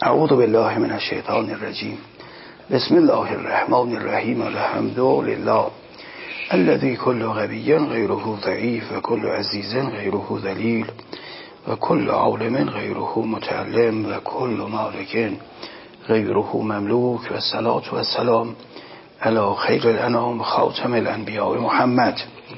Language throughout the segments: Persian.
اعوذ بالله من الشیطان الرجیم. بسم الله الرحمن الرحیم. الحمد لله الذي كل غبي غيره ضعيف وكل عزيز غيره ذليل وكل عالم غيره متعلم وكل مالك غيره مملوك والصلاة والسلام على خير الأنام خاتم الأنبياء محمد.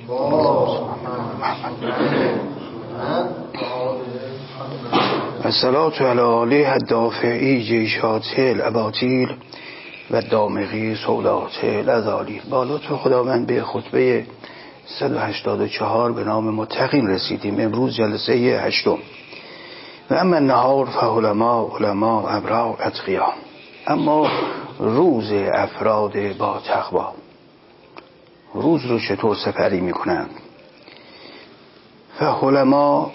الصلاة على آله الدافعی جیشات الاباطیل و دامغی سولات الازالیل. با لطف خداوند به خطبه 184 به نام متقین رسیدیم. امروز جلسه 8. و اما النهار فعلما ابرار اتقیا. اما روز افراد با تقوا، روز رو چطور سپری میکنند؟ فعلما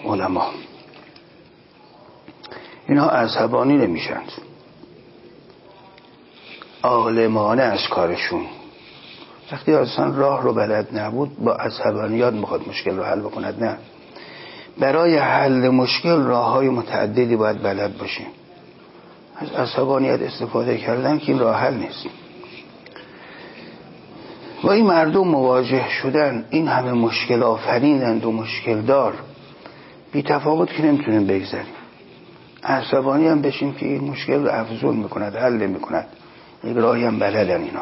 اینها عصبانی نمیشند، عالمانه از کارشون. وقتی اصلا راه رو بلد نبود با عصبانیت میخواد مشکل رو حل بکند. نه، برای حل مشکل راههای متعددی باید بلد باشیم. از عصبانیت استفاده کردن که این راه حل نیست. و این مردم مواجه شدن، این همه مشکل آفرینند و مشکل دار، بی تفاوت که نمیتونیم بگذاریم. عصبانی هم بشیم که این مشکل رو افزون میکند، حل میکند. یک راهی هم بلدن اینا،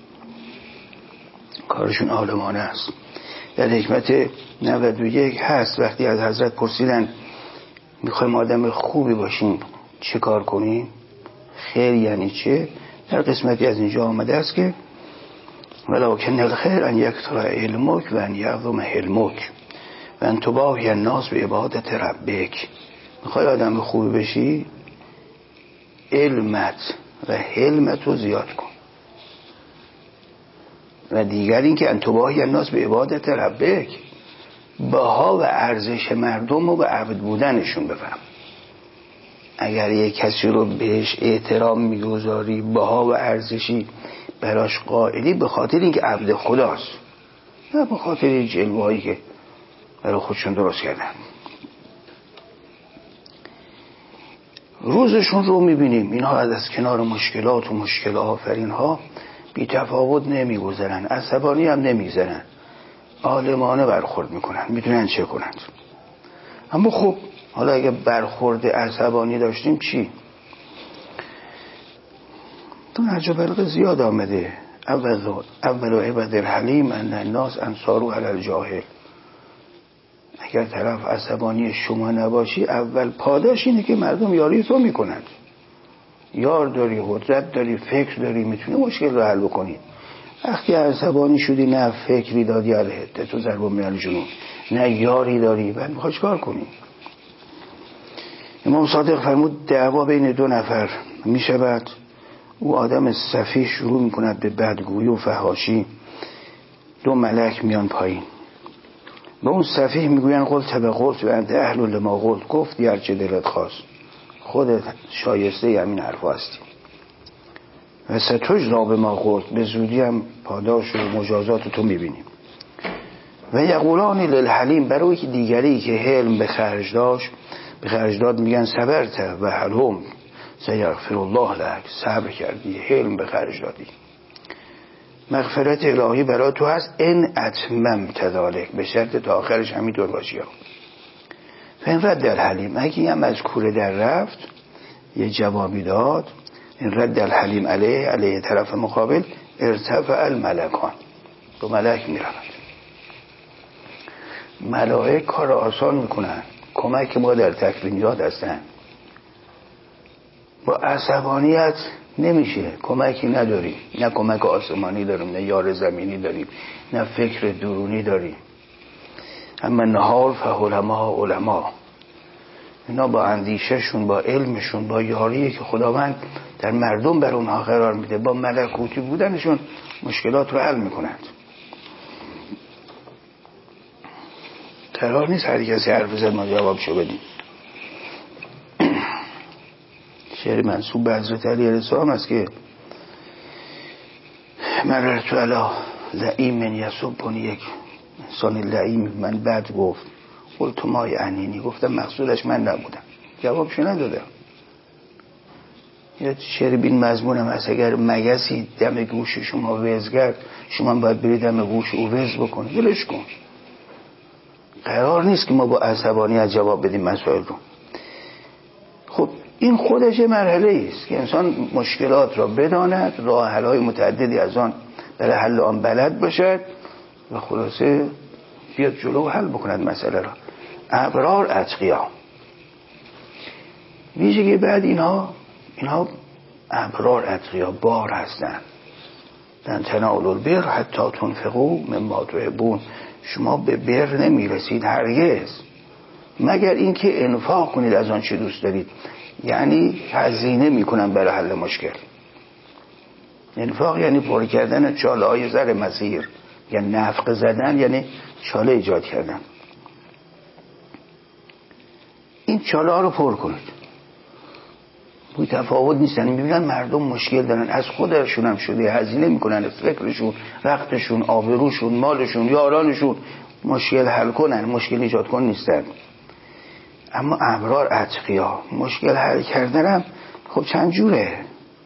کارشون عالمانه است. در حکمت 91 هست وقتی از حضرت پرسیدن میخوایم آدم خوبی باشیم چه کار کنیم؟ خیر یعنی چه؟ در قسمتی از اینجا آمده است که ولکن الخیر ان یکثر علمک و ان یعظم حلمک و ان تباهی الناس به عبادت ربک. میخوای آدم خوبی بشی، علمت و حلمت رو زیاد کن. و دیگر این که ان تباهی الناس به عبادت ربک، بها و ارزش مردم رو به عبد بودنشون بفهم. اگر یک کسی رو بهش احترام میگذاری، بها و ارزشی براش قائلی، به خاطر اینکه عبد خداست، نه به خاطر این جلوهایی که برای خودشون درست کردن. روزشون رو میبینیم اینها از کنار مشکلات و مشکل آفرین ها بی تفاوت نمیگذرن، عصبانی هم نمیگذرن، عالمانه برخورد میکنن، میدونن چه کنند. اما خب حالا اگه برخورد عصبانی داشتیم چی؟ تو نهج البلاغه زیاد آمده اول عباد الحلیم ان الناس انصاروا علی الجاهل. اگر طرف عصبانی شما نباشی، اول پاداش اینه که مردم یاری تو میکنند. یار داری، قدرت داری، فکر داری، میتونی مشکل رو حل بکنی. وقتی عصبانی شدی، نه فکری دادی علیه تو ضرب من الجنون، نه یاری داری، بعد میخوای چیکار کنی؟ امام صادق فرمود دعوا بین دو نفر میشود، او آدم سفیه شروع میکند به بدگویی و فحاشی، دو ملک میان پایین، به اون سفیه میگوین قلت به قلت و انت اهل لما قلت، گفتی هرچه دلت خواست، خودت شایسته همین حرف هستی و ستجزا به ما قلت، به زودی هم پاداش و مجازات تو میبینیم. و یقولان للحلیم، برای که دیگری که حلم به خرج داد میگن صبرت و حلم سیغفر الله لك، صبر کردی، حلم به خرج دادی، مغفرت الهی برای تو هست. ان اتممت ذلک، به شرط تا آخرش همینطور باشی. فین رد الحلیم، اگه هم از کوره در رفت یه جوابی داد، این رد الحلیم علیه طرف مقابل، ارتفع الملکان، دو ملک میرند. ملائک کار آسان میکنن، کمک ما در تکوینیات هستن. با عصبانیت نمیشه، کمکی نداری، نه کمک آسمانی داریم، نه یار زمینی داریم، نه فکر درونی داریم. اما نهار فعلما، اینا با اندیشهشون، با علمشون، با یاریه که خداوند در مردم بر اونها قرار میده، با ملکوتی بودنشون مشکلات رو حل میکنند. قرار نیست هر کسی حرف بزنه ما جوابشو بدیم. شعر منسوب به حضرت علی علیه السلام است که مررت علی لئیم یسبنی، یک انسان لئیم من بد گفت، قلت ما یعنینی، گفتم مقصودش من نبودم، جوابشو ندادم. یا شعر بین مضمونم هست اگر مگسی دم گوش شما وز کرد شما باید برید دم گوش او وز بکنید. ولش کن. قرار نیست که ما با عصبانیت جواب بدیم مسائل رو. خب این خودش مرحله است که انسان مشکلات را بداند، راه حل‌های متعددی از آن برای حل آن بلد باشد و خلاصه بیاد جلو و حل بکند مسئله را. ابرار اتقیا. ویژگی بعد اینها ابرار اتقیا بار هستند. لن تنالوا البر حتی تنفقوا مما تحبون. شما به بر نمیرسید هرگز مگر اینکه انفاق کنید از آن چه دوست دارید. یعنی هزینه میکنن برای حل مشکل. انفاق یعنی پر کردن چاله های زر مسیر، یعنی نفقه زدن، یعنی چاله ایجاد کردن. این چاله ها رو پر کنید. بوی تفاوت نیستن. میبینن مردم مشکل دارن، از خودشون هم شده، هزینه میکنن از فکرشون، وقتشون، آبروشون، مالشون، یارانشون، مشکل حل کنن، مشکل ایجاد کن نیستن. اما ابرار اتقیا مشکل حل کردن هم خب چند جوره.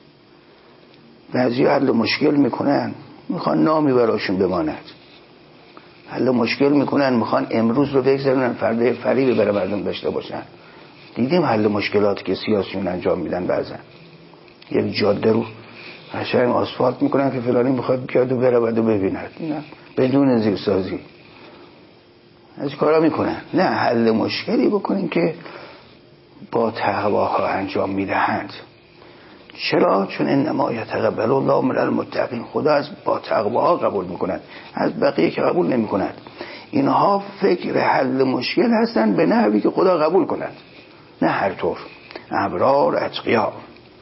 بعضی حل مشکل میکنن میخوان نامی براشون بماند، حل مشکل میکنن میخوان امروز رو بگذارن فردا فریبی برای مردم داشته باشن. دیدیم حل مشکلاتی که سیاسیون انجام میدن، بعضا یک جاده رو قشنگ آسفالت میکنن که فلانی میخواد بیاد و بره بعدو ببیند، نه بدون زیرسازی از کارا میکنن. نه، حل مشکلی بکنین که با تقواها انجام میدهند. چرا؟ چون انما یتقبل الله من المتقین. خدا از با تقواها قبول میکنند، از بقیه که قبول نمیکنند. اینها فکر حل مشکل هستند به نحوی که خدا قبول کند، نه هر طور. ابرار اتقیا.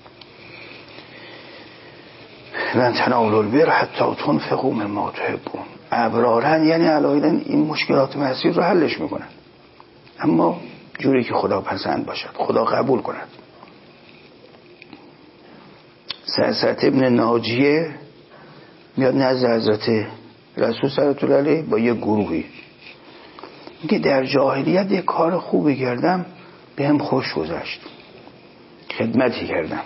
لن تنالوا البر حتی تنفقوا مما تحبون. ابرارن یعنی علایدن این مشکلات مسیر رو حلش میکنن، اما جوری که خدا پسند باشد، خدا قبول کند. سعسعة ابن ناجیه میاد نزد حضرت رسول صلی الله علیه با یه گروهی، میگه در جاهلیت یه کار خوبی کردم بهم خوش گذشت، خدمتی کردم.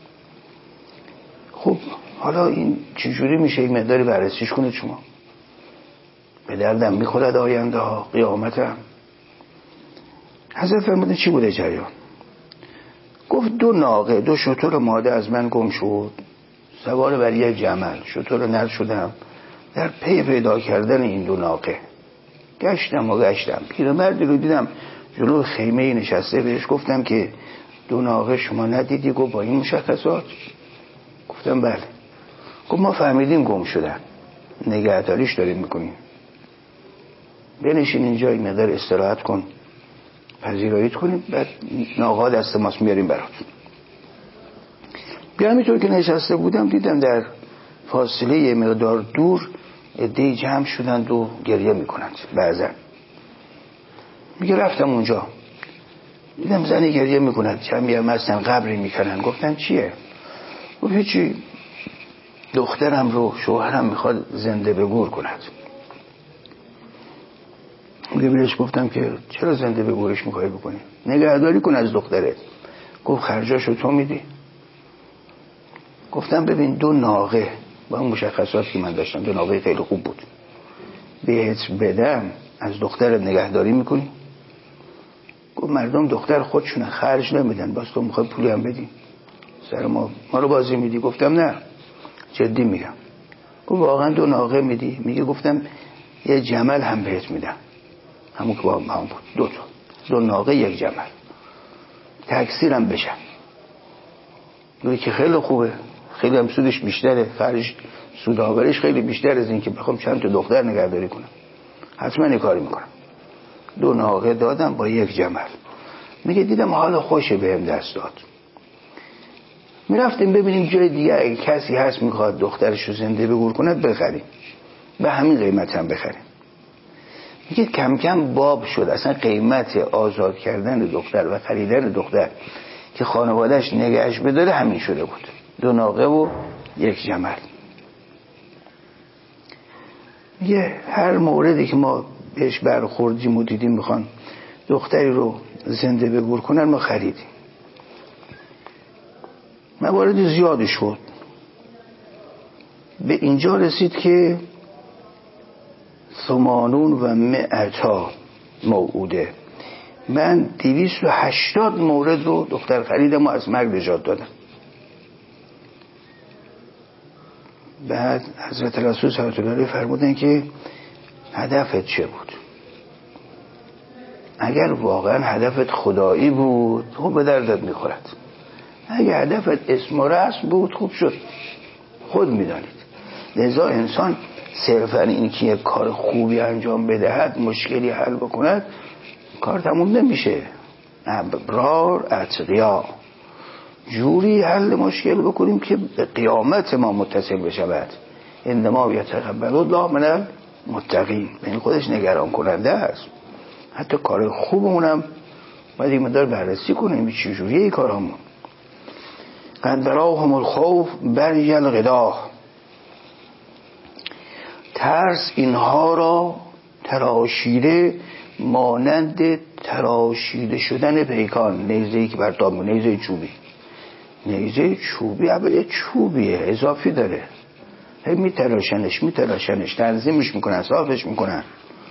خب حالا این چجوری میشه؟ یک مقداری بررسیش کنید شما. به دردم میخورد آینده ها، قیامتم. حضرت فرمودن چی بوده جریان؟ گفت 2 ناقه 2 شتر ماده از من گم شد، سوار بر یک جمل شتر نر شدم، در پی پیدا کردن این 2 ناقه گشتم. پیرمردی رو دیدم جلو خیمه نشسته، بهش گفتم که 2 ناقه شما ندیدی؟ گفت با این مشخصات؟ گفتم بله. گفت ما فهمیدیم گم شدن، نگهداریش داریم میکنیم، بنشین اینجا این مقدار استراحت کن، پذیراییت کنیم، بعد ناقه دست ماست میاریم براتون. بیا همینطور که نشسته بودم دیدم در فاصله یه مقدار دور عده‌ای جمع شدند و گریه میکنند. بعضا میگه رفتم اونجا دیدم زنی گریه میکند، جمعی هم هستن قبری میکنن. گفتم چیه؟ گفت هیچی، دخترم رو شوهرم میخواد زنده به گور کند. میگه بهش گفتم که چرا زنده به گورش میخوای بکنی؟ نگهداری کن از دخترت. گفت خرجاشو تو میدی؟ گفتم ببین 2 ناقه با اون مشخصات که من داشتم، 2 ناقه خیلی خوب بود، بهت بدم از دخترت نگهداری میکنی؟ گفت مردم دختر خودشونه، خرج نمیدن، باز تو میخوای پولی هم بدی؟ سر ما رو بازی میدی؟ گفتم نه جدی میگم. گفت واقعا 2 ناقه میدی؟ میگه گفتم یه جمل هم بهت میدم، همون که با هم بود، 2 ناقه 1 جمل، تکثیرم بشم. میگه که خیلی خوبه، خیلی هم سودش بیشتره، خرج سود آوریش خیلی بیشتر از این که بخوام چند تا دختر نگهداری کنم. حتما این کاری میکنم. 2 ناقه دادم با 1 جمل. میگه دیدم حالا خوشه بهم دست داد. میرفتیم ببینیم جای دیگه اگه کسی هست میخواد دخترش رو زنده به گور کند بخریم، به همین قیمت هم بخریم. میگه کم کم باب شد، اصلا قیمت آزاد کردن دختر و خریدن دختر که خانوادهش نگهش بداره همین شده بود، 2 ناقه و 1 جمل. میگه هر موردی که ما بهش برخوردیم و دیدیم میخوان دختری رو زنده به گور کنن ما خریدیم. موارد زیادی شد، به اینجا رسید که 800 موعوده. من 280 مورد رو دختر خلیدم از مرگ نجات دادم. بعد حضرت رسول صلی الله علیه و آله فرمودن که هدفت چه بود؟ اگر واقعا هدفت خدایی بود خب به دردت میخورد، اگر هدفت اسم و رسم بود خوب شد، خود میدانید. لذا انسان صرفا این که یک کار خوبی انجام بدهد، مشکلی حل بکند، کار تموم نمیشه. ابرار اتقیا، جوری حل مشکل بکنیم که به قیامت ما متصل بشود. انما یتقبل الله من المتقین، این خودش نگران کننده است. حتی کار خوبمونم باید این مدار بررسی کنیم چجوریه این کارامون. قد براهم الخوف بری الغداه، ترس اینها را تراشیده مانند تراشیده شدن پیکان. نیزه‌ای که بر دام، نیزه چوبی، نیزه چوبی اولی چوبیه اضافی داره، هی میتراشنش تنظیمش میکنن، صافش میکنن،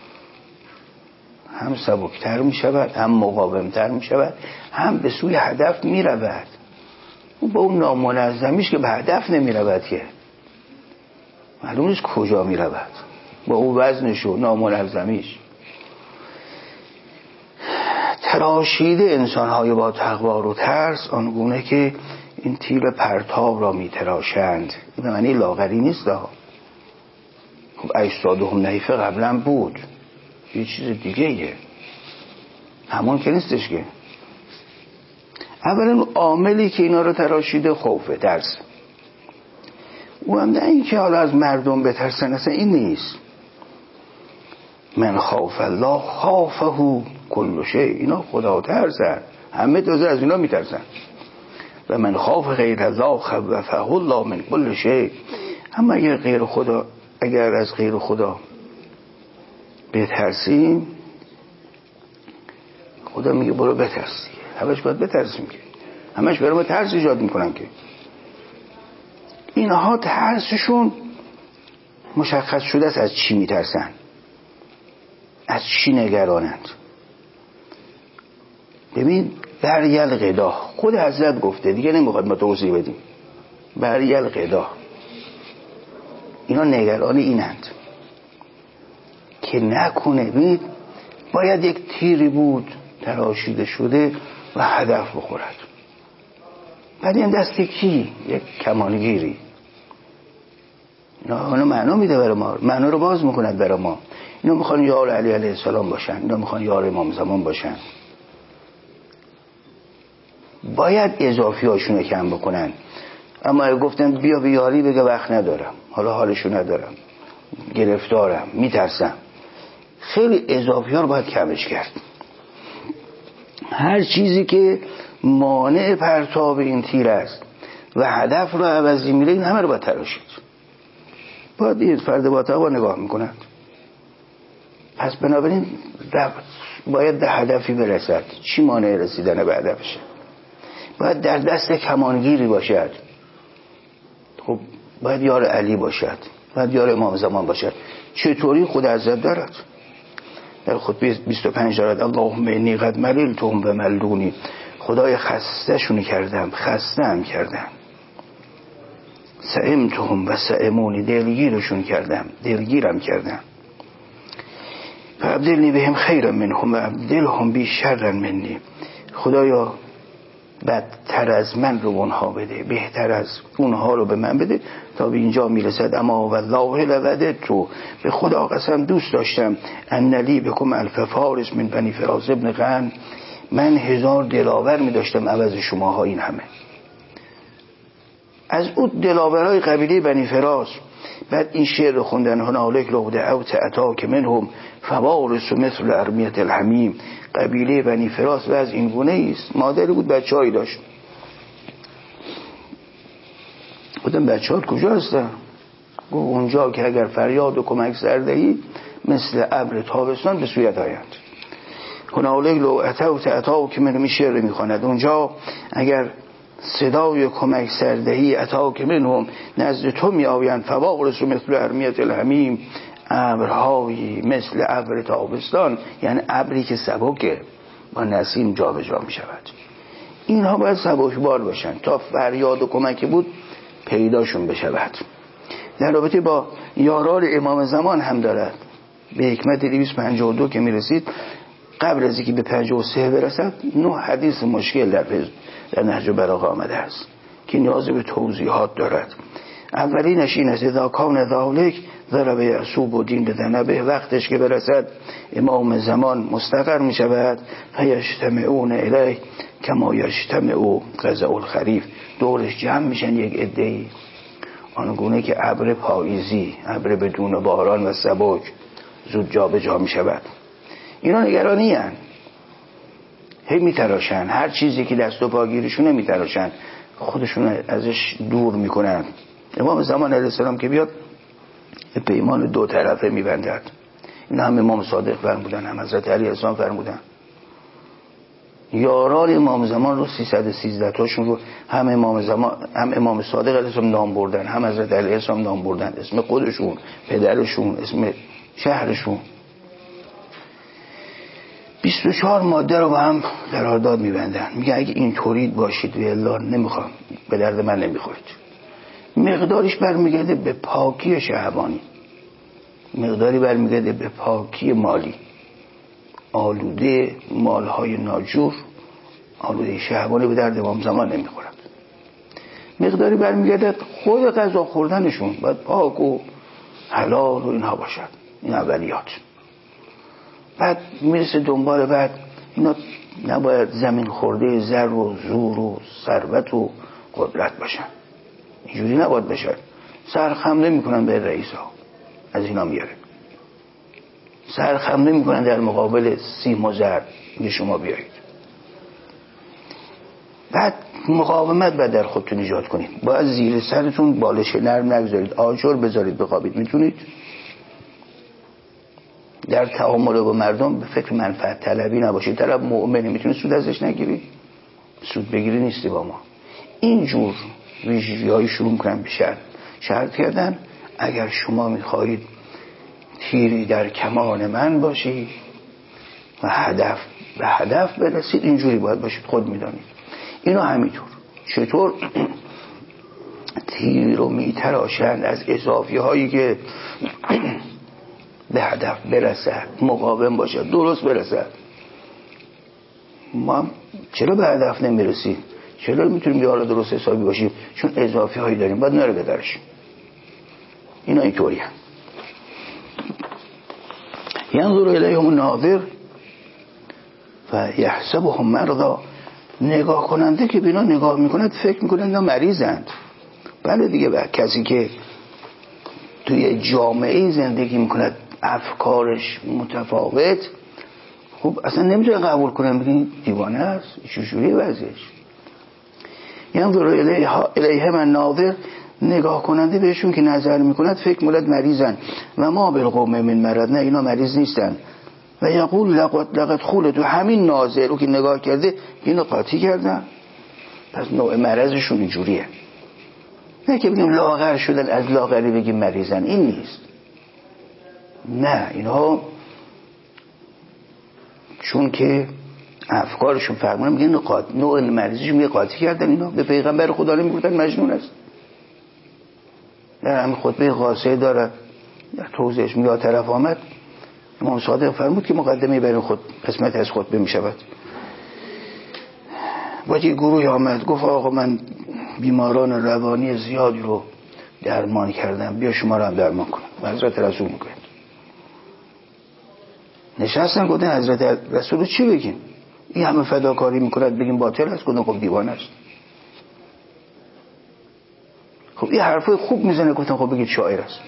هم سبکتر میشود، هم مقاومتر میشود، هم به سوی هدف میرود. با اون نامنظمیش که به هدف نمیرود که معلوم نیست کجا میرود، با اون وزنش و نامنظمیش. تراشیده انسان‌های با تقوا و ترس آنگونه که این تیر پرتاب را میتراشند. این به معنی لاغری نیست ها. خب اجسادهم نحیفه قبلا بود، یه چیز دیگه یه همون که نیستش که. اولا عاملی که اینا رو تراشیده خوفه، ترس. او هم نه این که حالا از مردم بترسن، اصلا این نیست. من خاف الله خافه کل شیء، اینا خدا ترسن، همه تازه از اینا میترسن. و من خاف غیر الله خوفه الله من کل شیء. اما اگر از غیر خدا بترسیم، خدا میگه برو بترسی، همش باید بترسیم که همش برای ما ترس ایجاد میکنن که اینها ترسشون مشخص شده است. از چی میترسن، از چی نگرانند. ببین بریل قدا، خود حضرت گفته دیگه، نمیخواد ما توضیح بدیم. بریل قدا، اینا نگران اینند که نکنه بید باید یک تیری بود تراشیده شده و هدف بخورد. بعد این دست کی؟ یک کمانگیری. اینا معنا میده برای ما، معنا رو باز میکند برای ما. اینا میخوان یار علی علیه السلام باشن، اینا میخوان یار امام زمان باشن. باید اضافی هاشونو کم بکنن. اما گفتن بیا بیاری، بگه وقت ندارم، حالا حالشو ندارم، گرفتارم، میترسم. خیلی اضافی ها رو باید کمش کرد. هر چیزی که مانع پرتاب این تیر است و هدف رو عوضی میره، این همه رو باید تراشید. باید این فرد با تقوا نگاه میکنند. پس بنابراین باید به هدفی برسد. چی مانع رسیدن به هدفشه؟ باید در دست کمانگیری باشد. خب باید یار علی باشد، باید یار امام زمان باشد. چطوری؟ خود حضرت دارد در خطبه 25 دارد اللهم انی قد مللتهم و ملونی، خدای خسته شون کردم، خسته هم کردم. سئمتهم و سئمونی، دلگیرشون کردم، دلگیرم کردم. فابدلنی بهم خیرا منهم و ابدلهم بی شرا منی، خدایا بدتر از من رو اونها بده، بهتر از اونها رو به من بده. تا به اینجا میرسد اما والله لوددت، به خدا قسم دوست داشتم انلی بکم الف فارس من بنی فراس ابن غنم، من 1000 دلاور میداشتم عوض شماها این همه. از اون دلاورای قبیله بنی فراس. بعد این شعر رو خوندن هنالک لو دعوت اتاک منهم فوارس مثل ارمیت الحمیم. قبیله بنی فراس و از این گونه است. مادری بود بچه‌ای داشت. گفتم بچه‌هات کجا هستن؟ گفت اونجا که اگر فریاد و کمک سردهی مثل ابر تابستان به سویت آیند. هنالک لو اتاک من، می شعر میخواند اونجا اگر صدای کمک سردهی اتاک منهم، نزد تو می آیند فواقرس و مثل ارمیت الحمیم، ابرهایی مثل ابر تابستان، یعنی ابری که سبکه با نسیم جا به جا می شود. اینها باید سبکبار باشن تا فریاد و کمک بود پیداشون بشود. در رابطه با یاران امام زمان هم دارد. به حکمت 252 که می رسید، قبل از اینکه به 53 برسد 9 حدیث مشکل در نهج البلاغه آمده است که نیاز به توضیحات دارد. اولینش این است: اذا کان ذالک ضرب یعصوب و دین بدنبه، وقتش که برسد امام زمان مستقر می شود، فیجتمعون الیه کما یجتمع قزع الخریف، دورش جمع میشن یک عده‌ای آنگونه که ابر پاییزی، ابر بدون باران و سبک زود جا به جا می شود. اینا نگرانی هن، هی می تراشن، هر چیزی که دست و پاگیرشونه می تراشن، خودشون ازش دور می کنن. امام زمان علیه السلام که بیاد پیمان 2 طرفه می بندد. این هم امام صادق فرمودن، هم حضرت علی السلام فرمودن. یاران امام زمان رو 313 تاشون رو هم امام صادق علیه السلام نام بردن، هم حضرت علی السلام نام بردن، اسم خودشون، پدرشون، اسم شهرشون. 24 ماده رو با هم قرارداد می‌بندن، میگه اگه این طورید باشید و الا نمیخوام، به درد من نمیخورید. مقدارش برمیگرده به پاکی شهوانی، مقداری برمیگرده به پاکی مالی. آلوده مالهای ناجور، آلوده شهوانی به درد امام زمان نمیخورد. مقداری برمیگرده خود غذا خوردنشون باید پاک و حلال و اینها باشد. این اولیات. بعد میرسه دنبال بعد اینا نباید زمین خورده زر و زور و ثروت و قدرت باشن، اینجوری نباید باشن. سرخم نمیکنن به رئیس ها، از اینا میاره. سرخم نمیکنن در مقابل سیم و زر، میگه شما بیایید. بعد مقاومت باید در خودتون ایجاد کنید. باید زیر سرتون بالش نرم نگذارید، آجر بذارید بخوابید. میتونید در تعامل با مردم به فکر منفعت طلبی نباشید. طرف مؤمنه، میتونه سود ازش نگیری، سود بگیری نیستی با ما. اینجور ویژگی‌های شروع کنن بشن. شرط کردن اگر شما میخواهید تیری در کمان من باشید و به هدف برسید، اینجوری باید باشید. خود میدانید اینو همینطور. چطور تیر رو میتراشند از اضافی هایی که به هدف برسد، مقاوم باشد، درست برسد. ما چرا به هدف نمیرسیم؟ چرا میتونیم یارو درست حسابی باشیم؟ چون اضافی هایی داریم، باید نره بدرشیم. اینا اینطوری هم. ینظر الیهم الناظر و یحسبهم مرضی، نگاه کننده که بینا نگاه میکند فکر میکنه اینا مریضند. بله دیگه، کسی که توی جامعه زندگی میکند افکارش متفاوت، خب اصلا نمیتونه قبول کنه، بگین دیوانه است، چجوری وضعش. ینظر الیهم الناظر، نگاه کننده بهشون که نظر میکند فکر میکند مریضن. و ما بالقوم من مرض، نه اینا مریض نیستن. و یقول لقد خولدوا، همین ناظر رو که نگاه کرده اینو قاطی کردن. پس نوع مرضشون اینجوریه. نه که بگیم لاغر شدن، از لاغری بگیم مریضن، این نیست. نه، اینها چون که افکارشون فرمونه میگن نوع مریضشون میگه قاطی کردن. اینا به پیغمبر خدا نمیگفتن مجنون است. در همین خطبه قاصه دارد در توضیحش میگه طرف آمد امام صادق فرمود که مقدمه برای خود قسمت از خطبه میشود. وقتی گروه آمد گفت آقا من بیماران روانی زیادی رو درمان کردم، بیا شما رو هم درمان کنم. حضرت رسول میگه نشستن، گفتن حضرت رسول چی بگیم؟ این همه فداکاری میکند بگیم باطل است؟ گفتن خب دیوانه است. خب این حرفای خوب میزنه، گفتن خب بگید شاعر است.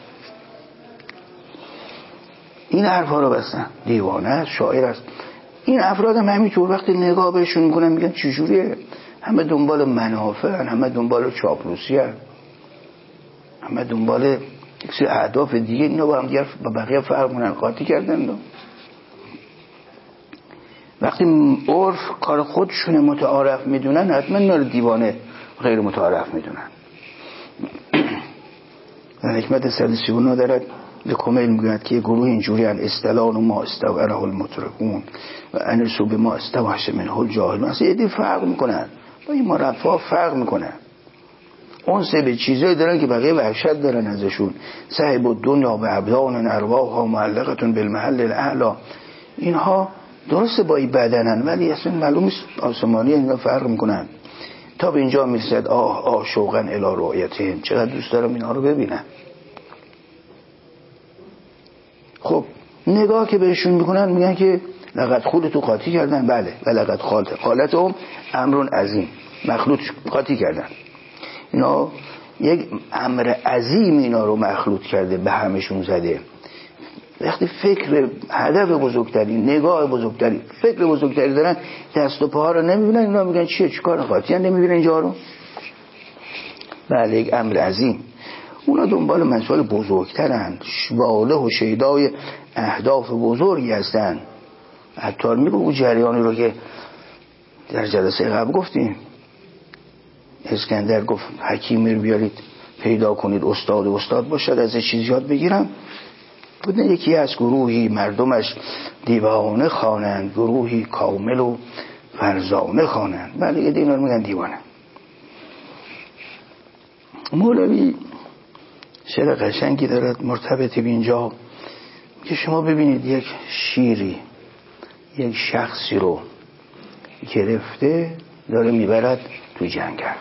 این حرفا رو بستن، دیوانه است، شاعر است. این افراد هم همینطور وقتی نگاه بهشون میکنن میگن چجوریه؟ همه دنبال منافع، همه دنبال چاپلوسی، همه دنبال یک سری اهداف دیگه. اینا با هم دیگر با بقیه فرق کنن، قاطی کردن. وقتی عرف کار خودشونه متعارف میدونن، حتما اینا رو دیوانه غیر متعارف میدونن. در حکمت 139 دارد به کمیل میگوید که گروه اینجوری ان استلال و ما استوعره المترکون و انسو به ما استوحش منه الجاهل. مثلا یه دی فرق میکنن با این مرفا فرق میکنن. اون سه به چیزایی دارن که بقیه وحشت دارن ازشون. صاحب الدنیا به ابدان ارواحها معلقتون بالمحل الاعلا. اینها درسته با این بدنن ولی اصلا معلوم است آسمانی اینا فرق میکنن. تا به اینجا میرسد آه شوقا الی رؤیتهم، چقدر دوست دارم اینها رو ببینم. خب نگاه که بهشون میکنن میگن که لقد خودتو قاطی کردن. بله و لقد خالتهم امر عظیم، مخلوط قاطی کردن. اینا یک امر عظیم اینا رو مخلوط کرده، به همشون زده. وقتی فکر هدف بزرگتری، نگاه بزرگتری، فکر بزرگتری دارن، دست و پاها رو نمیبینن. اینا میگن چیه چیکار قاطی نمیبینن اینجا رو. بله یک امر عظیم. اونا دنبال مسائل بزرگترن، واله و شیدای اهداف بزرگی هستن. عطار میگه اون جریانی رو که در جلسه قبل گفتیم، اسکندر گفت حکیمی رو بیارید پیدا کنید استاد باشد از چیز یاد بگیرم. بودن یکی از گروهی مردمش دیوانه خوانند، گروهی کامل و فرزانه خوانند. بله یه دینا رو میگن دیوانه. مولوی شعر قشنگی دارد مرتبط به اینجا که شما ببینید یک شیری یک شخصی رو گرفته داره میبرد تو جنگل.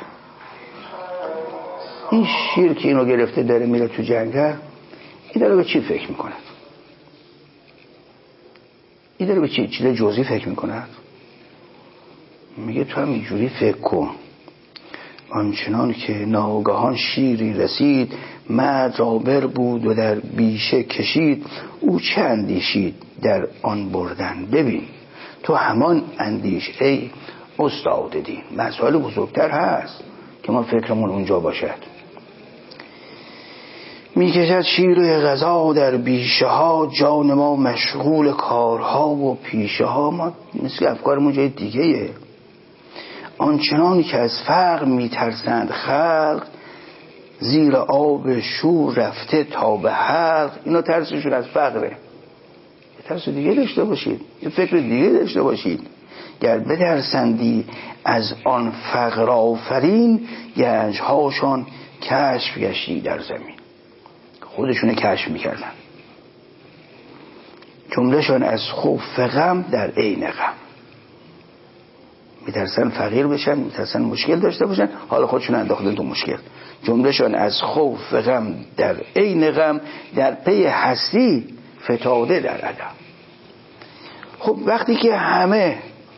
این شیر که اینو گرفته داره میره تو جنگل، این داره به چی فکر میکند؟ این داره به چیز جزئی فکر میکند؟ میگه تو هم اینجوری فکر کن. آنچنان که ناگهان شیری رسید، مرد را بر بود و در بیشه کشید. او چه اندیشید در آن بردن؟ ببین تو همان اندیش ای استاد دین. مسائل بزرگتر هست که ما فکرمون اونجا باشد. میکشد شیر غذا در بیشه ها، جان ما مشغول کارها و پیشه ها. ما مثل افکارمون جای دیگه. آنچنانی که از فقر میترسند خلق، زیر آب شور رفته تا به حلق. اینا ترسشون از فقره. یه ترس دیگه داشته باشید، یه فکر دیگه داشته باشید. گر بترسندی از آن فقر آفرین، گنجهاشان کشف گشتی در زمین. خودشونه کشف میکردن. جملهشان از خوف غم در عین غم. میترسن فقیر بشن، میترسن مشکل داشته باشن، حالا خودشون انداختن تو مشکل. جملهشان از خوف غم در عین غم، در پی هستی فتاده در عدم. خب وقتی که همه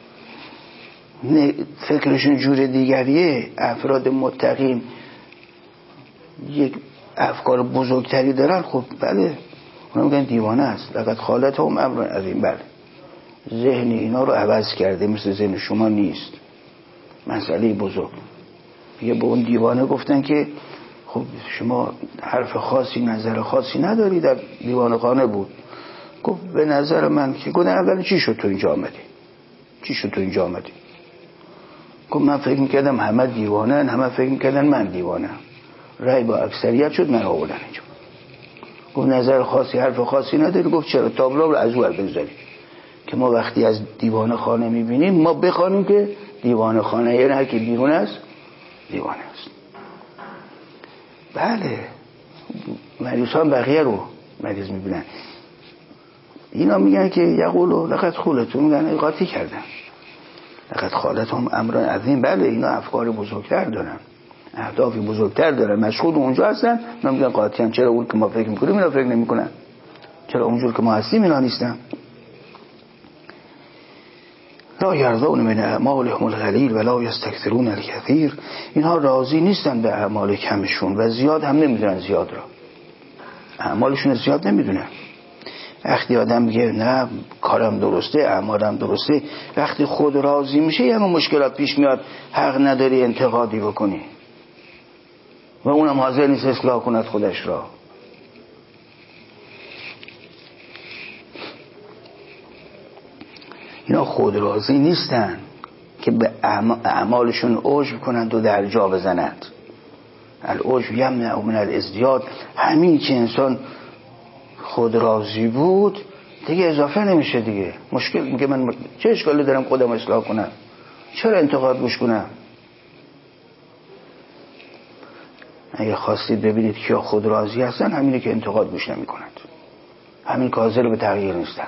فکرشون جور دیگریه، افراد متقین یک افکار بزرگتری دارن، خب بله اونا میگن دیوانه است. لقد خالتهم امر عظیم. بله ذهن اینا رو عوض کرده، مثل ذهن شما نیست. مسئله بزرگ. یه به اون دیوانه گفتن که خب شما حرف خاصی نظر خاصی نداری، در دیوانه خانه بود. گفت به نظر من که گفتن اول چی شد تو اینجا آمدی؟ چی شد تو اینجا آمدی؟ گفت من فکر میکردم همه دیوانه، همه فکر میکردن من دیوانه. رأی با اکثریت شد من آوردن اینجا. گفت نظر خاصی حرف خاصی نداری؟ گفت چرا؟ تابلو رو از اول بذاری که ما وقتی از دیوانه خانه میبینیم ما بخوانیم که دیوانه خانه، یعنی هر کی دیوانه است دیوانه است. بله مریضان بقیه رو مریض میبینن. اینا میگن که یقولو لقد خولتون، میگن قاطی کردن. لقد خالتهم امر عظیم. بله اینا افکار بزرگتر دارن، اهدافی بزرگتر دارن، مشغول اونجا هستن. اینا میگن قاطی هم. چرا اون که ما فکر میکنیم اینا فکر نمیکنن؟ چرا اونجور که ما هستیم اینا نیستن؟ لا یرضون من اعمالهم القلیل ولا یستکثرون الکثیر. اینها راضی نیستن به اعمال کمشون و زیاد هم نمیدونن زیاد را. اعمالشون زیاد نمیدونن. وقتی آدم میگه نه کارم درسته، اعمالم درسته، وقتی خود راضی میشه یه مشکلات پیش میاد، حق نداری انتقادی بکنی و اونم حاضر نیست اصلاح کند خودش را. اینا خود راضی نیستن که به اعمالشون عجب کنند و در جا بزنند. العجب یمنع من الازدیاد. همین که انسان خود راضی بود دیگه اضافه نمیشه دیگه. مشکل میگه من چه اشکالی دارم خودم اصلاح کنم؟ چرا انتقاد گوش کنم؟ اگه خواستید ببینید کیا خود راضی هستن، همینه که انتقاد گوش نمی کنند، همین که حاضر به تغییر نیستن.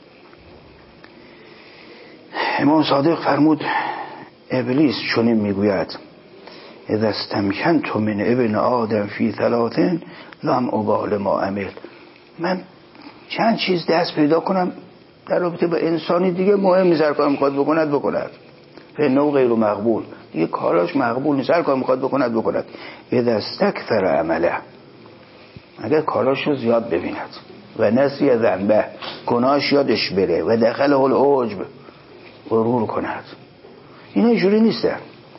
امام صادق فرمود ابلیس چنین میگوید اذا استمکنت من ابن آدم فی ثلاث لم ابال ما عمل. من چند چیز دست پیدا کنم در رابطه با انسانی دیگه مهم نیست، هر کار میخواد بکند فانه غیر مقبول، دیگه کاراش مقبول نیست، هر کار میخواد بکند. اذا استکثر عمله، اگر کاراش رو زیاد ببیند و نسی ذنبه، گناهش یادش بره و دخله العجب، غرور کند. اینا اینجوری نیستن.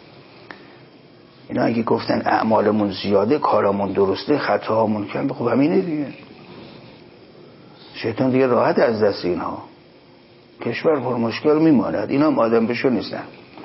اینا اگه گفتن اعمالمون زیاده، کارامون درسته، خطاهامون کم، خب همینه دیگه. شیطان دیگه راحت از دست اینها، کشور پر مشکل میماند. اینا هم آدم بشو نیستن.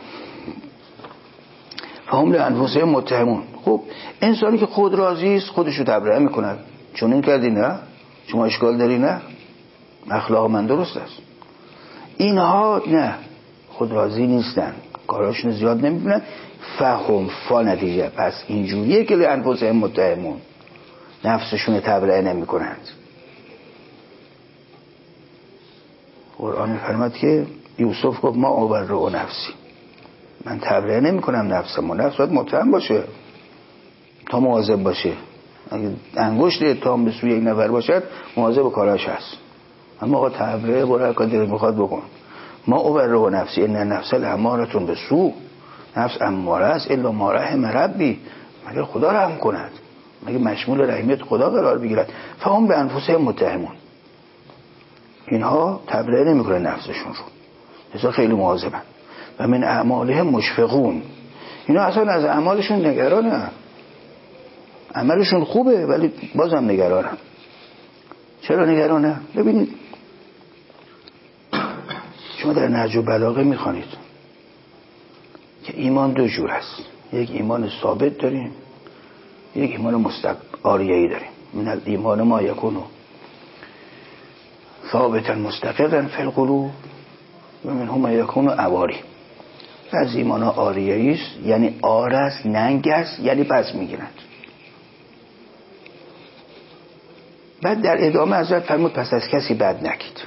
فهم لانفسهم متهمون. خب انسانی که خود راضی است خودشو تبرئه میکند. چون این کردی نه، شما اشکال داری نه، اخلاق من درست است. اینها نه، خود راضی نیستن، کاراشون زیاد نمیبینن. فهم فا نتیجه. پس اینجوریه که لانفسهم متهمون، نفسشون تبرئه نمیکنند. قرآن می‌فرماد که یوسف گفت ما ابرئ نفسی، من تبرئه نمی‌کنم نفسمو. نفس باید متهم باشه تا مواظب باشه. اگه انگشت اتهام به سوی یک نفر باشد مواظب کاراش هست. اما آقا تبرئه برای هر کاری دلت می‌خواد بکن. ما ابرئ نفسی ان النفس لاماره بالسوء، نفس اماره است الا ما رحم ربی، مگر خدا رحم کند، مگر مشمول رحمت خدا قرار بگیرد. فهم به انفسهم متهمون، اینها تبرئه نمیکنه نفسشون رو، لذا خیلی مواظبن. و من اعمالهم مشفقون، اینا اصلا از اعمالشون نگرانن، عملشون خوبه ولی بازم نگرانن. چرا نگرانن؟ ببینید شما در نهج البلاغه میخوانید که ایمان دو جور است. یک ایمان ثابت داریم، یک ایمان آریه‌ای داریم. من الایمان ما یکونو ثابتا مستقرا فی القلوب و من هم یکونو عواری. از ایمان ها آریه‌ای است، یعنی آرس ننگ است، یعنی پس میگیرند. بعد در ادامه حضرت فرمود پس از کسی بد نگید.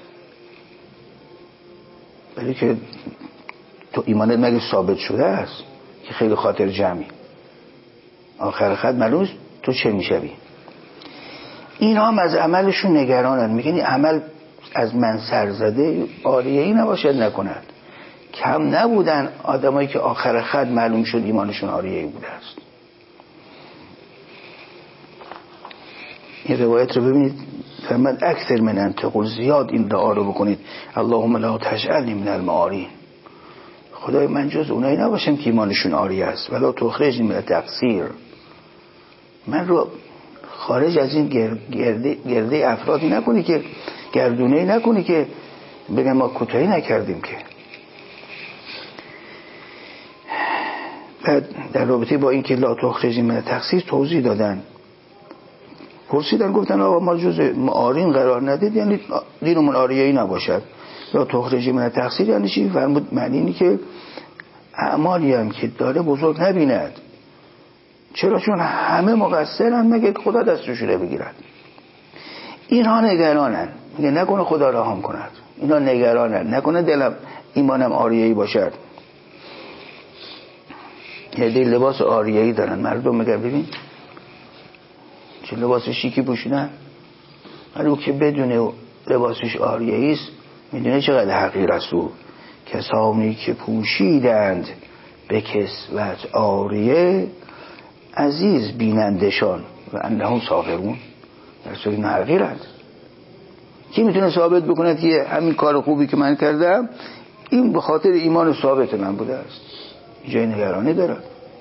ولی که تو ایمانت مگه ثابت شده است که خیلی خاطر جمعی، آخر خط معلوم است تو چه میشوی. اینا هم از عملشون نگرانن، میگن عمل از من سرزده آریه‌ای نباشد نکنند. کم نبودن آدمایی که آخر خط معلوم شد ایمانشون آریه‌ای بوده است. این روایت رو ببینید، فرمود اکثر من ان تقول، زیاد این دعا رو بکنید اللهم لا تجعلنی من المعارین، خدای من جز اونایی نباشم که ایمانشون عاریه است، ولا تخرجنی من التقصیر، من رو خارج از این گرده افرادی نکنی که گردونه‌ای نکنی که بگم ما کوتاهی نکردیم. که بعد در رابطه با این که لا تخرجنی من التقصیر توضیح دادن، پرسیدن گفتن آقا ما جز معارین قرار ندید، یعنی دینمون آریه‌ای نباشد. لا تخرجی من التقصیر یعنی چی؟ فرمود معنی اینی که اعمالی هم که داره بزرگ نبیند. چرا؟ چون همه مقصرن مگه خدا دستشون بگیرد. اینها نگرانن، میگه نکنه خدا رحم کند. اینا نگرانن نکنه دلم ایمانم آریه‌ای باشد. یه دی لباس آریه‌ای دارن مردم، میگه ببین چه لباس شیکی پوشیدن، ولی که بدون لباسش آریه‌ای است میدونه چقدر حقیر است. او کسانی که پوشیدند به کسوت آریه عزیز بینندشان و انهم صاغرون، در صورت حقیرند. کی میتونه ثابت بکنه که همین کار خوبی که من کردم این به خاطر ایمان ثابت من بوده است؟ جای نگرانی داره.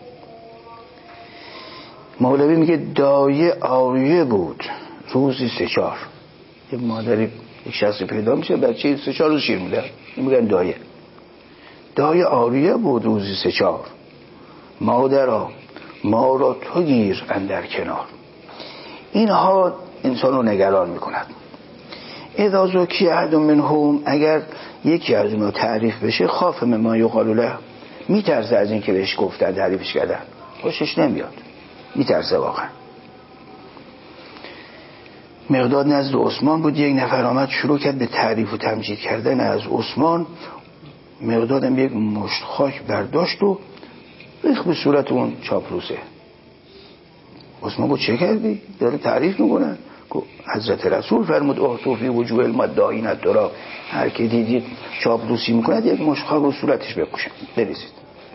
مولوی میگه دایه آریه بود روزی 3-4، یه مادری یک شخصی پیدا میشه بچه 3-4 روز شیر میده، این میگن دایه. ادعای آریه بود روزی 3-4. مادرا ما را تو گیر اندر کنار. اینها انسان رو نگران میکند. اذا ذکی احد منهم، اگر یکی از اونها تعریف بشه، خاف مما یقال له، میترسه از این که بهش گفتن تعریفش کردن، خوشش نمیاد، میترسه واقعا. مقداد نزد عثمان بود، یک نفر آمد شروع کرد به تعریف و تمجید کردن از عثمان. مقدادم یک مشت خاک برداشت و ریخت به صورت اون چاپلوسه. عثمان گفت چه کردی؟ داره تعریف میکنن. حضرت رسول فرمود احطوا فی وجوه المدعین التراب، هر که دیدید چاپلوسی میکند یک مشت خاک رو صورتش بپوشن، بریزید.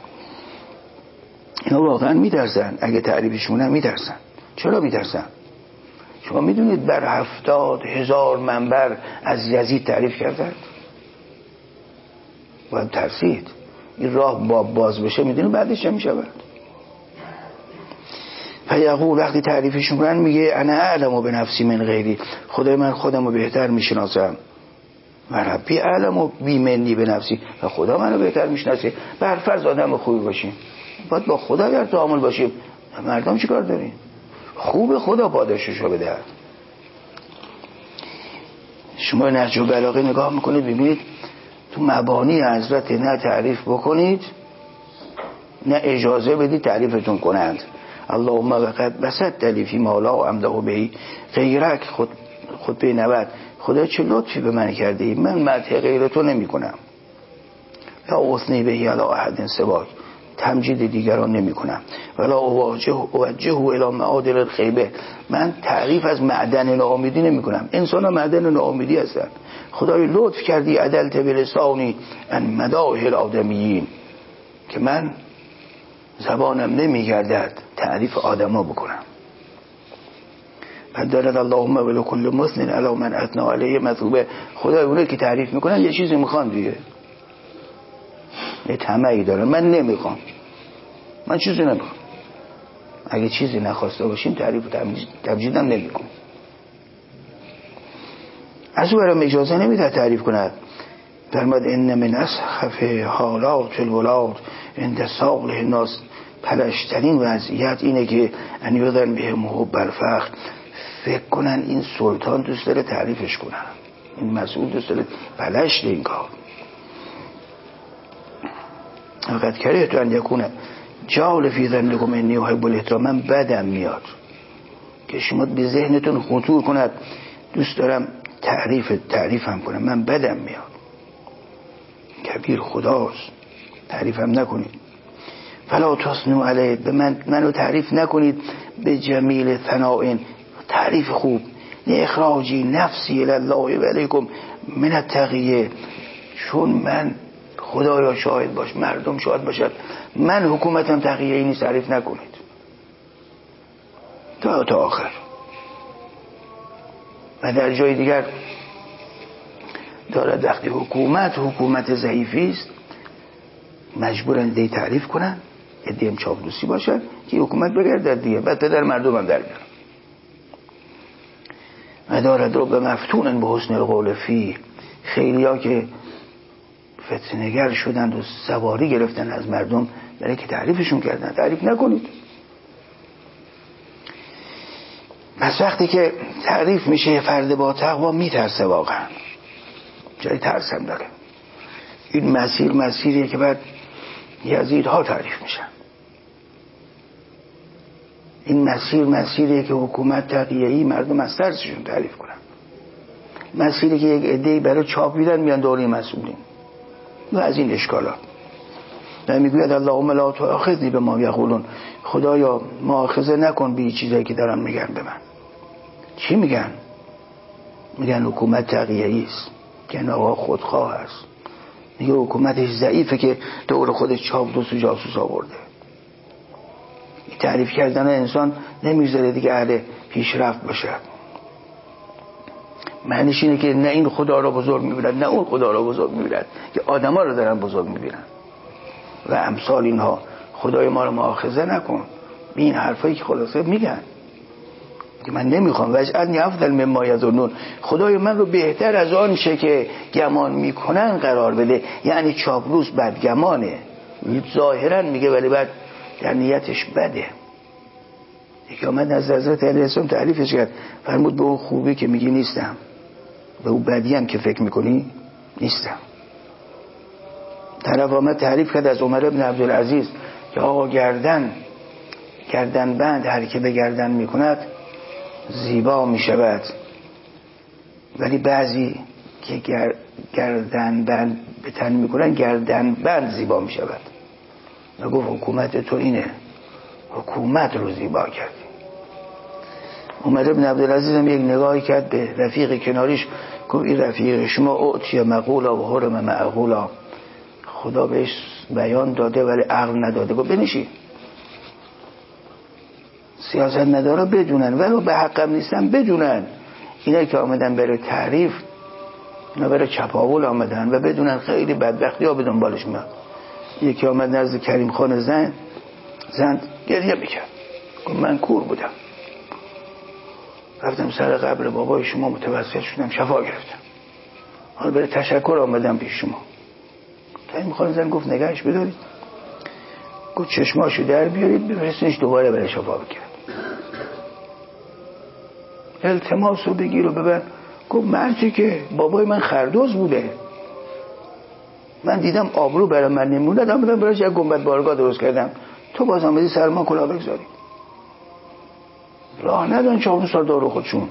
اینا واقعا میترسن، اگه تعریفشون هم میترسن. چرا میترسن؟ شما میدونید بر 70,000 منبر از یزید تعریف کردند؟ باید ترسید. این راه باز بشه میدونید بعدش چه میشود؟ فیقول، وقتی تعریفشون کنن میگه انا اعلم به نفسی من غیری، خدای من خودم رو بهتر میشناسم. و ربی اعلم بی منی به نفسی، و خدا منو بهتر میشناسه. بر فرض آدم خوبی باشیم، باید با خدا در تعامل باشیم. مردم چی کار داریم؟ خوب خدا پاداششو بده. شما نهج البلاغه نگاه میکنید ببینید تو مبانی حضرت نه تعریف بکنید نه اجازه بدید تعریفتون کنند. اللهم وقد بسط لی فی ما لا امده به غیرک، خطبه 90. خدا چه لطفی به من کرده ای، من مدح غیرتو نمی کنم. لا اثنی بهی علی احد سواک، تمجید دیگران نمی کنم. ولا اوجهه الی معادن الخیبه، من تعریف از معدن ناامیدی نمی کنم. انسان ها معدن ناامیدی هستن. خدای لطف کردی عدلت بلسانی ان مداح الآدمیین، که من زبانم نمیگردد تعریف آدما بکنم. فدرد اللهم ولکل مثن علی من اثنى علیه مثوبه، خدای اونه که تعریف میکنن یه چیزی میخوان دیگه، یه طمعی دارن. من نمیخوام، من چیزی نمیخوام. اگه چیزی نخواسته باشیم تعریف و تمجیدم نمیکنم. از او برام اجازه نمیده تعریف کند. فرمود ان من اسخف حالات الولاد عند صالح الناس، پلشترین وضعیت اینه که ان یذن به محب الفخر، فکر کنن این سلطان دوست داره تعریفش کنن، این مسئول دوست داره، پلشت این کار. وقت کره تو ان یکونه جعل فی ذهنکم انی احب الاحترام، من بدم میاد که شما به ذهنتون خطور کند دوست دارم تعریفم کنم، من بدم میاد. کبیر خداست، تعریفم نکنید. فلا تصنوا علیه، به منو تعریف نکنید به جمیل ثناء، تعریف خوب. اخراجی نفسی الله و علیکم من التقیه، چون من خدایا شاهد باش، مردم شاهد باشد، من حکومتم تقیه نیست، تعریف نکنید تا آخر. و در جای دیگر دارد وقتی حکومت ضعیفی است مجبورن دی تعریف کنن، ادیم چاپلوسی باشن که حکومت بگردد دیگه، بعد پدر مردم هم در بیارن. و دارد رو به مفتونن به حسن القول فی، خیلی ها که فتنگر شدند و سواری گرفتن از مردم برای که تعریفشون کردن. تعریف نکنید. پس وقتی که تعریف میشه فرد با تقوا میترسه، واقعا جای ترسم داره. این مسیریه که بعد یزیدها تعریف میشن. این مسیریه که حکومت تقیه‌ای مردم از ترسشون تعریف کنن. مسیری که یک عده‌ای برای چاپ میدن میان دوره مسئولین و از این اشکالات. و میگوید اللهم لا تؤاخذنی بما یقولون، خدایا مؤاخذه نکن به چیزایی که دارن میگن به من. چی میگن؟ میگن حکومت تقیه‌ای است، که آقا خودخواه است، میگه حکومتش ضعیفه که دور خودش چاپلوس و جاسوس آورده. این تعریف کردن انسان نمیذاره دیگه اهل پیشرفت باشه. معنیش اینه که نه این خدا را بزرگ میبینن نه اون خدا را بزرگ میبینن، که آدم ها رو دارن بزرگ میبینن و امثال اینها. خدای ما رو مؤاخذه نکن، این حرفایی که خلاصه میگن. که من نمیخوام واجعلنی افضل مما یظنون، خدای من رو بهتر از آن چه که گمان میکنن قرار بده. یعنی چاپلوس بدگمانه، ظاهرا میگه ولی بعد در نیتش بده. یکی آمد نزد حضرت علیه السلام تعریفش کرد، فرمود به اون خوبی که میگی نیستم، به اون بدی هم که فکر میکنی نیستم. طرف آمد تعریف کرد از عمر ابن عبدالعزیز که آقا گردن بند هر که به گردن میکند زیبا میشود، ولی بعضی که گردن بند به تن میکنن گردن بند زیبا میشود. و گفت حکومت تو اینه، حکومت رو زیبا کردی. عمر ابن عبدالعزیز هم یک نگاهی کرد به رفیق کناریش، گفت این رفیق شما اعطی مقولا و حرم معقولا، خدا بهش بیان داده ولی عقل نداده. گفت بنشین. سیاست مدارا بدونن ولو به حقم نیستن بدونن، اینا که آمدن برای تعریف، اینا برای چپاول آمدن و بدونن خیلی بدبختی ها به دنبالش میاد. یکی آمد نزد کریم خان زند گریه میکرد، گفت من کور بودم، رفتم سر قبر بابای شما متوسل شدم شفا گرفتم، حالا برای تشکر آمدم پیش شما. کریم خان زند گفت نگهش بدارید، گفت چشماشو در بیارید بفرستینش دوباره برای شفا بگیرد. التماسو بگیر و ببر. گفت مرچی که بابای من خردوز بوده، من دیدم آبرو برای من نمونه، دادم برایش یک گنبد بارگاه درست کردم، تو باز آمدی سر ما کلاه بگذاری. راه ندان 4 سال دارو خودشون.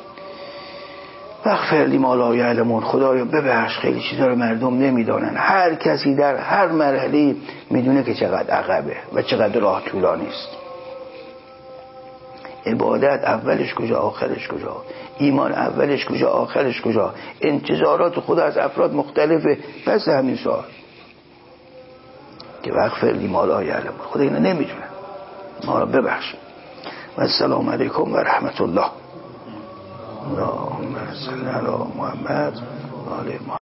اغفر لما لا یعلمون، خدایا ببخش خیلی چیزا رو مردم نمیدانن. هر کسی در هر مرحله میدونه که چقدر عقبه و چقدر راه طولانی است. عبادت اولش کجا آخرش کجا، ایمان اولش کجا آخرش کجا، انتظارات خدا از افراد مختلفه. پس همین سوال که اغفر لما لا یعلمون، خدا اینا نمیدونه، ما رو ببخش. و السلام علیکم و رحمت الله. اللهم صل علی محمد و آل محمد.